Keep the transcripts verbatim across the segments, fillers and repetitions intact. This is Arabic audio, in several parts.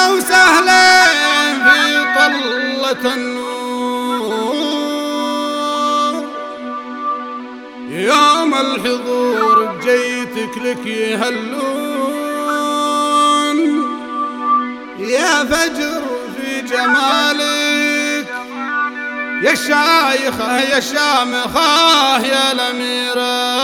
مرحبا وسهلا في طلة النور، يوم الحضور بجيتك لك يهلون، يا فجر في جمالك يا شايخة يا شامخة يا الأميرة.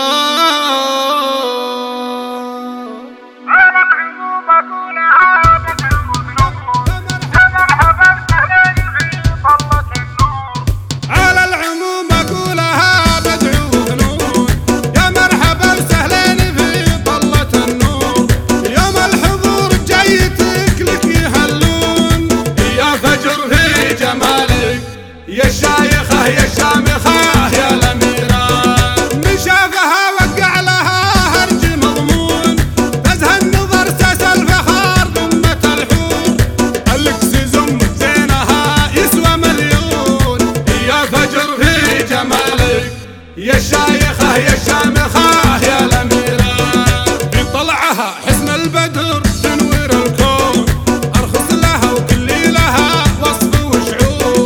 يا شايخة يا شامخة يا الأميرة، من شافها وقع لها هرج مضمون، تزهى النظر ساس الفخار ضمة الحور، الكسزم زينها يسوى مليون، يا فجر في جمالك يا شايخة يا شامخة يا الأميرة. بطلعها حسن البدر تنوير الكون، أرخص لها وكلي لها وصف وشعور،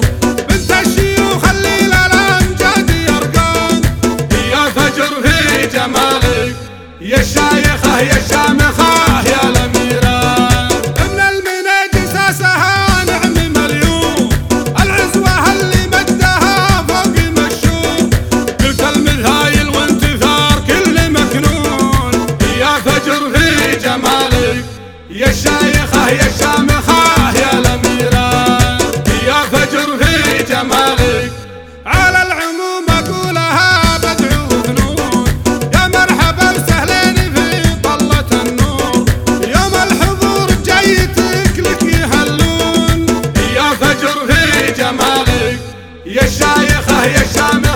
يا شايخة يا شامخة يا الأميرة. ابن المنيج ساسها نعم مليون، العزوة اللي مجدها فوق مشهور، قلت المذايل وانتثار كل مكنون، يا فجر في جمالك يا شايخة يا شامخة يا الأميرة، يا فجر في جمالك. على العموم أقولها بدعو ذنون، يا مرحبا وسهلين في طلة النور، يوم الحضور جيتك لك يهلون، يا فجر في جمالك يا شايخة يا شامخة